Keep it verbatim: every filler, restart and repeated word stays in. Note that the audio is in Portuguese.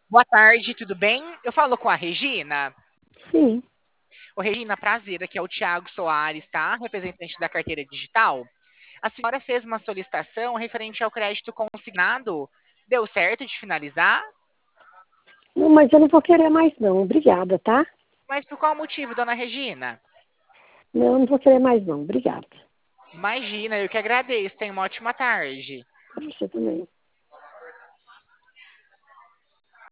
Boa tarde, tudo bem? Eu falo com a Regina. Sim. Ô, Regina, prazer, aqui é o Thiago Soares, tá? Representante da carteira digital. A senhora fez uma solicitação referente ao crédito consignado. Deu certo de finalizar? Não, mas eu não vou querer mais não. Obrigada, tá? Mas por qual motivo, dona Regina? Não, não vou querer mais não. Obrigada. Imagina, eu que agradeço. Tenha uma ótima tarde. Pra você também.